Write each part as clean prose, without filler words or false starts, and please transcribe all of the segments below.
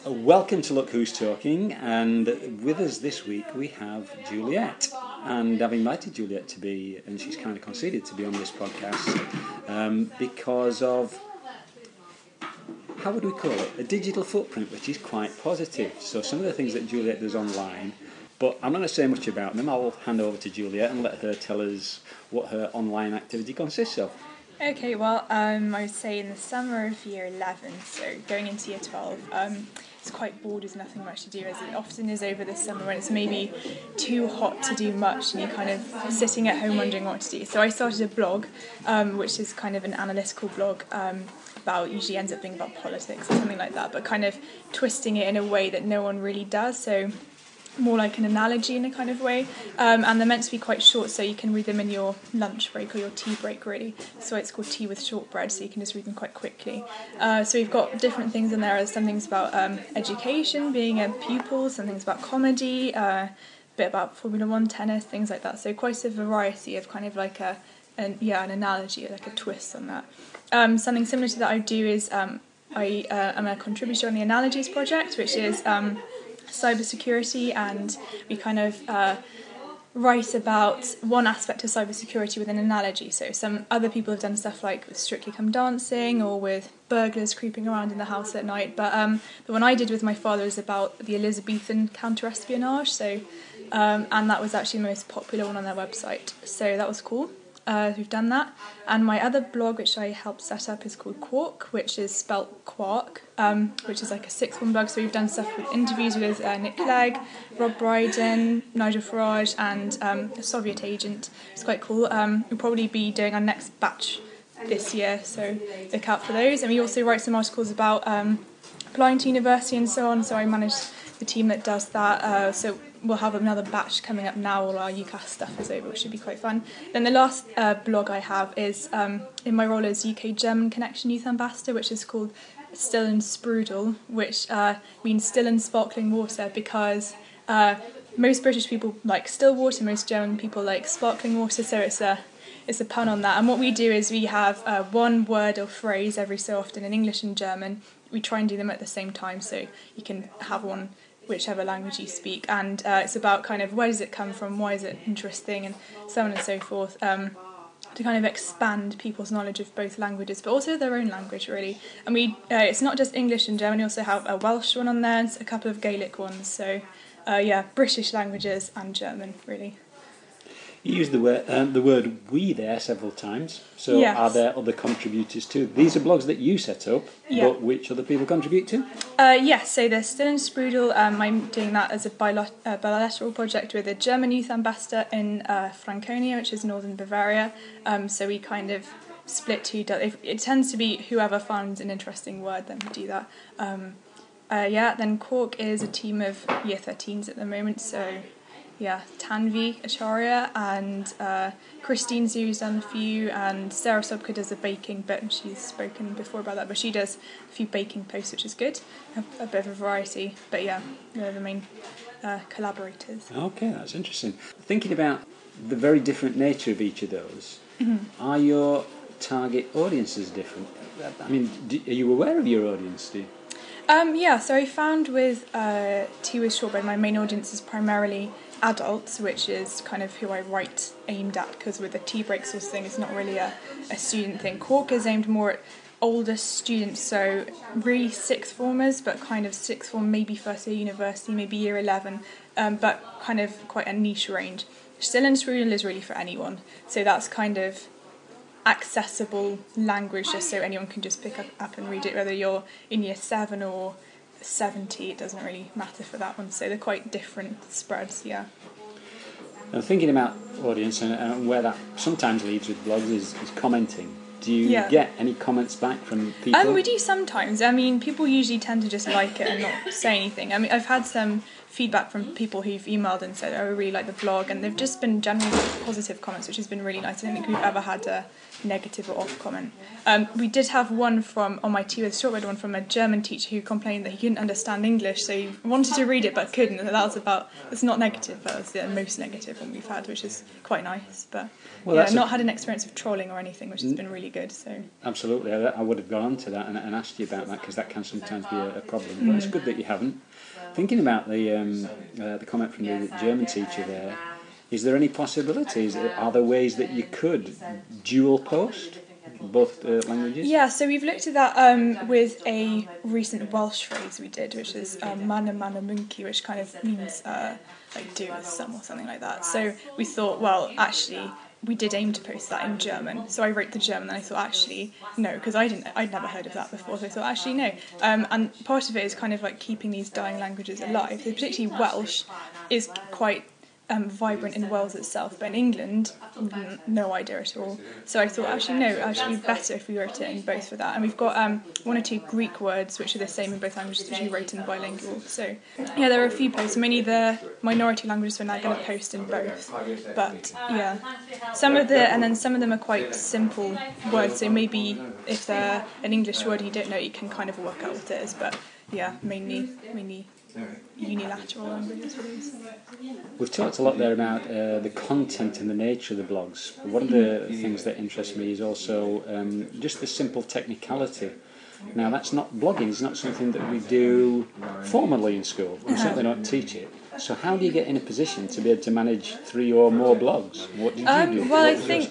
Welcome to Look Who's Talking, and with us this week we have Juliet, and I've invited Juliet to be, and she's kind of conceded to be on this podcast because of, how would we call it, a digital footprint which is quite positive. So some of the things that Juliet does online, but I'm not going to say much about them. I'll hand over to Juliet and let her tell us what her online activity consists of. Okay, well, I would say in the summer of year 11, so going into year 12, it's quite bored, there's nothing much to do, as it often is over the summer when it's maybe too hot to do much and you're kind of sitting at home wondering what to do. So I started a blog, which is kind of an analytical blog, usually ends up being about politics or something like that, but kind of twisting it in a way that no one really does, so more like an analogy in a kind of way, and they're meant to be quite short, so you can read them in your lunch break or your tea break, really. So it's called Tea with Shortbread, so you can just read them quite quickly. So we've got different things in there. There's some things about education, being a pupil, some things about comedy, a bit about Formula 1, tennis, things like that. So quite a variety of kind of like an analogy, like a twist on that. Something similar to that I do is I am a contributor on the Analogies project, which is cybersecurity, and we kind of write about one aspect of cybersecurity with an analogy. So some other people have done stuff like with Strictly Come Dancing or with burglars creeping around in the house at night, but the one I did with my father is about the Elizabethan counter-espionage, so and that was actually the most popular one on their website, so that was cool. We've done that, and my other blog which I helped set up is called Quark, which is spelt quark, which is like a sixth form blog. So we've done stuff with interviews with Nick Clegg, Rob Brydon, Nigel Farage, and a Soviet agent. It's quite cool. We'll probably be doing our next batch this year, so look out for those. And we also write some articles about applying to university and so on, so I manage the team that does that, so we'll have another batch coming up now all our UCAS stuff is over, which should be quite fun. Then the last blog I have is in my role as UK German Connection Youth Ambassador, which is called Stillen Sprudel, which means still and sparkling water, because most British people like still water, most German people like sparkling water, so it's a pun on that. And what we do is we have one word or phrase every so often in English and German. We try and do them at the same time, so you can have one whichever language you speak, and it's about kind of where does it come from, why is it interesting, and so on and so forth, to kind of expand people's knowledge of both languages, but also their own language, really. And we it's not just English and German, we also have a Welsh one on there and a couple of Gaelic ones, so British languages and German, really. You used the word we there several times, so yes. Are there other contributors too? These are blogs that you set up, but which other people contribute to? Yes, so there's Stillen Sprudel. I'm doing that as a bilateral project with a German youth ambassador in Franconia, which is northern Bavaria, so we kind of split two. It tends to be whoever finds an interesting word, then we do that. Then Quark is a team of year 13s at the moment, so Tanvi Acharya and Christine Zhu's done a few, and Sarah Sobka does a baking bit, and she's spoken before about that, but she does a few baking posts, which is good, a bit of a variety, but they're the main collaborators. Okay, that's interesting. Thinking about the very different nature of each of those, are your target audiences different? I mean, are you aware of your audience, Steve? So I found with Tea with Shortbread, my main audience is primarily adults, which is kind of who I write aimed at, because with the tea break sort of thing, it's not really a student thing. Quark is aimed more at older students, so really sixth formers, but kind of sixth form, maybe first year university, maybe year 11, but kind of quite a niche range. Stillen Sprudel is really for anyone, so that's kind of accessible language, just so anyone can just pick up and read it, whether you're in year 7 or 70, it doesn't really matter for that one, so they're quite different spreads. Now, thinking about audience and where that sometimes leads with blogs is commenting. Do you get any comments back from people? We do sometimes. I mean, people usually tend to just like it and not say anything. I mean, I've had some feedback from people who've emailed and said, I really like the blog, and they've just been generally positive comments, which has been really nice. I don't think we've ever had a negative or off comment. We did have one on my Tea with Shortbread one from a German teacher who complained that he couldn't understand English, so he wanted to read it but couldn't, and it's not negative, but it's the most negative one we've had, which is quite nice. But not had an experience of trolling or anything, which has been really good. So absolutely, I would have gone on to that and asked you about that, because that can sometimes be a problem. But it's good that you haven't. Thinking about the comment from the German teacher there, is there any possibilities? Are there ways that you could dual post both languages? Yeah, so we've looked at that with a recent Welsh phrase we did, which is mana mana monkey, which kind of means like do with some or something like that. So we thought, well, actually, we did aim to post that in German. So I wrote the German, and I thought, actually, no, because I'd never heard of that before. So I thought, actually, no. And part of it is kind of like keeping these dying languages alive. So particularly Welsh is quite vibrant in Wales itself, but in England, no idea at all. So I thought, actually better if we wrote it in both for that. And we've got one or two Greek words which are the same in both languages, which we wrote in bilingual. So yeah, there are a few posts. Mainly the minority languages we're now going to post in both. But yeah, some of them are quite simple words. So maybe if they're an English word you don't know, you can kind of work out what it is. But yeah, mainly unilateral languages for these. We've talked a lot there about the content and the nature of the blogs. One of the things that interests me is also just the simple technicality. Now, that's not blogging, it's not something that we do formally in school. We certainly don't teach it. So how do you get in a position to be able to manage 3 or more blogs? What did you do? Well,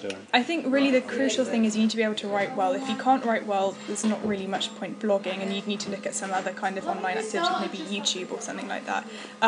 I think really the crucial thing is you need to be able to write well. If you can't write well, there's not really much point blogging, and you need to look at some other kind of online activity, maybe YouTube or something like that.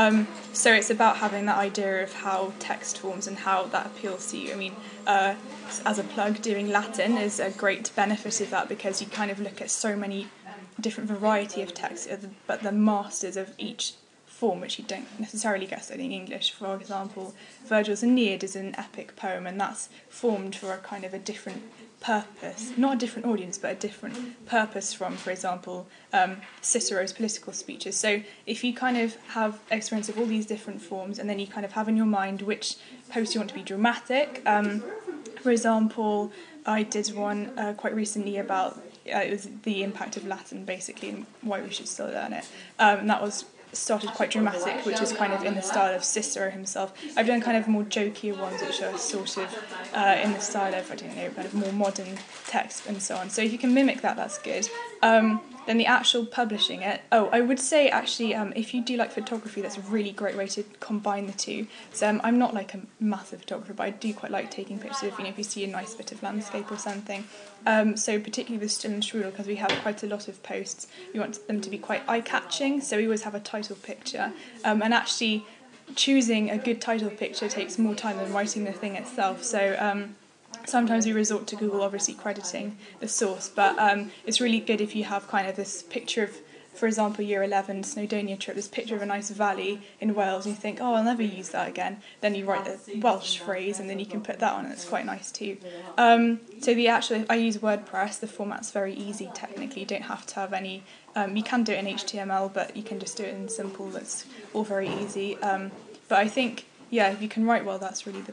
So it's about having that idea of how text forms and how that appeals to you. I mean, as a plug, doing Latin is a great benefit of that, because you kind of look at so many different variety of texts, but the masters of each form, which you don't necessarily get studying English. For example, Virgil's Aeneid is an epic poem, and that's formed for a kind of a different purpose, not a different audience, but a different purpose from, for example, Cicero's political speeches. So if you kind of have experience of all these different forms, and then you kind of have in your mind which post you want to be dramatic. For example, I did one quite recently about it was the impact of Latin, basically, and why we should still learn it. And that was started quite dramatic, which is kind of in the style of Cicero himself. I've done kind of more jokier ones, which are sort of in the style of, I don't know, kind of more modern text and so on. So if you can mimic that, that's good. Then the actual publishing it. Oh, I would say actually, if you do like photography, that's a really great way to combine the two. So I'm not like a massive photographer, but I do quite like taking pictures of, if you see a nice bit of landscape or something. So particularly with Still and Strudel, because we have quite a lot of posts, we want them to be quite eye-catching, so we always have a title picture. And actually, choosing a good title picture takes more time than writing the thing itself. So sometimes we resort to Google, obviously crediting the source, but it's really good if you have kind of this picture of, for example, Year 11 Snowdonia trip, this picture of a nice valley in Wales, and you think, oh, I'll never use that again. Then you write the Welsh phrase, and then you can put that on, and it's quite nice too. So I use WordPress. The format's very easy technically. You don't have to have any. You can do it in HTML, but you can just do it in simple. That's all very easy. But I think, yeah, if you can write well, that's really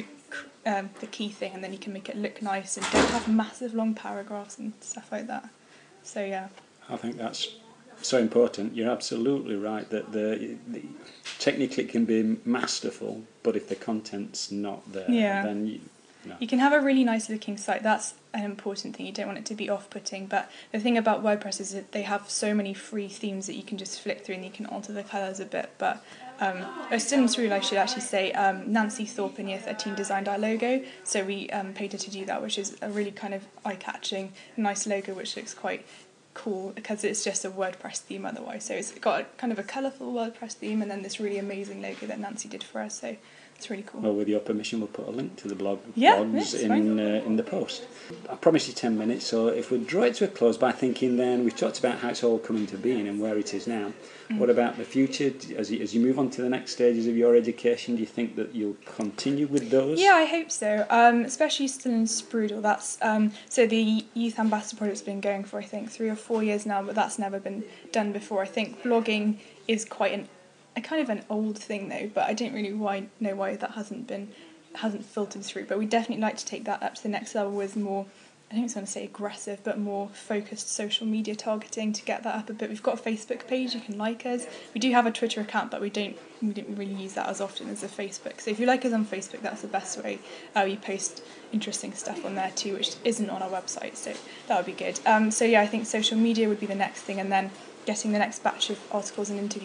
the key thing, and then you can make it look nice and don't have massive long paragraphs and stuff like that. So yeah, I think that's so important. You're absolutely right that the technically it can be masterful, but if the content's not there, then you can have a really nice looking site. That's an important thing. You don't want it to be off-putting, but the thing about WordPress is that they have so many free themes that you can just flick through and you can alter the colours a bit. But Still and Strudel, I should actually say, Nancy Thorpe in Year 13 designed our logo, so we paid her to do that, which is a really kind of eye-catching, nice logo, which looks quite cool because it's just a WordPress theme otherwise. So it's got kind of a colourful WordPress theme, and then this really amazing logo that Nancy did for us. So it's really cool. Well, with your permission, we'll put a link to the blogs in the post. I promised you 10 minutes, so if we draw it to a close by thinking, then we've talked about how it's all coming to being and where it is now. What about the future? As you move on to the next stages of your education, do you think that you'll continue with those? Yeah, I hope so. Especially Still and Strudel. That's so the Youth Ambassador Project's been going for, I think, 3 or 4 years now, but that's never been done before. I think blogging is quite a kind of an old thing though, but I don't really know why that hasn't filtered through. But we definitely like to take that up to the next level with more I don't want to say aggressive, but more focused social media targeting to get that up a bit. We've got a Facebook page, you can like us. We do have a Twitter account, but we don't really use that as often as a Facebook. So if you like us on Facebook, that's the best way. We post interesting stuff on there too, which isn't on our website, so that would be good. So yeah, I think social media would be the next thing, and then getting the next batch of articles and interviews